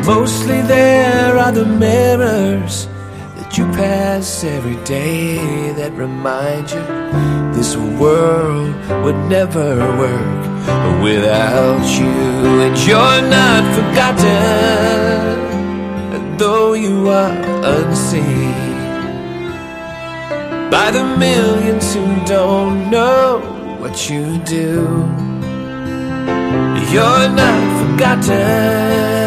Mostly there are the mirrors that you pass every day that remind you this world would never work without you. And you're not forgotten, though you are unseen by the millions who don't know what you do. You're not forgotten.